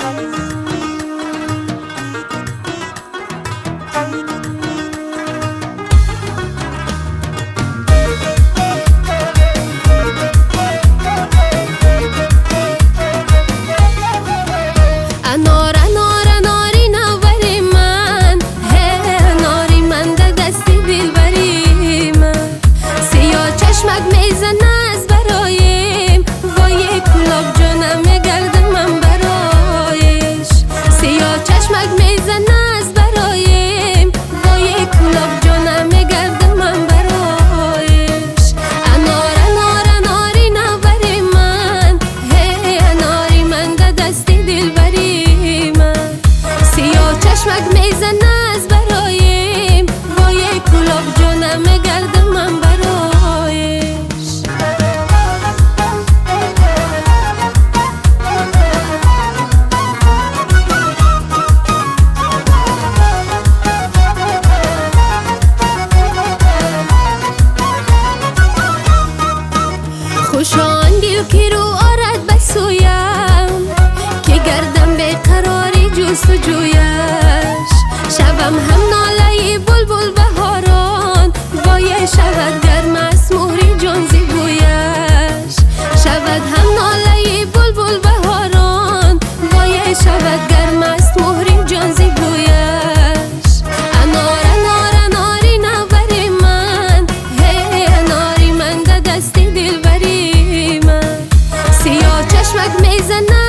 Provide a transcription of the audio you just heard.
انار انار اناری نوری من، اناری من در دستی دلبری من. سیاه چشمک میزنه از برایم، وای کلاب جانم میگردم من برایش. سیاه چشمک میزنه از برایم، وای کلاب جانم میگردم من برایش. انار انار اناری نوری من، اناری من در دستی دلبری من. سیاه چشمک میزنه از برایم، وای کلاب جانم میگردم من برایش. خوشان دل که رو آرد بسویم، که گردم به قراری جست و جویش. شبم هم ناله بلبل بهاران، وای شود گرم از مهری جان زیبویش. شود هم ناله بلبل بهاران، وای شود گرم از مهری جان زیبویش. انار انار اناری نوری من، اناری من در دستی دلبری من. سیاه چشمک میزنه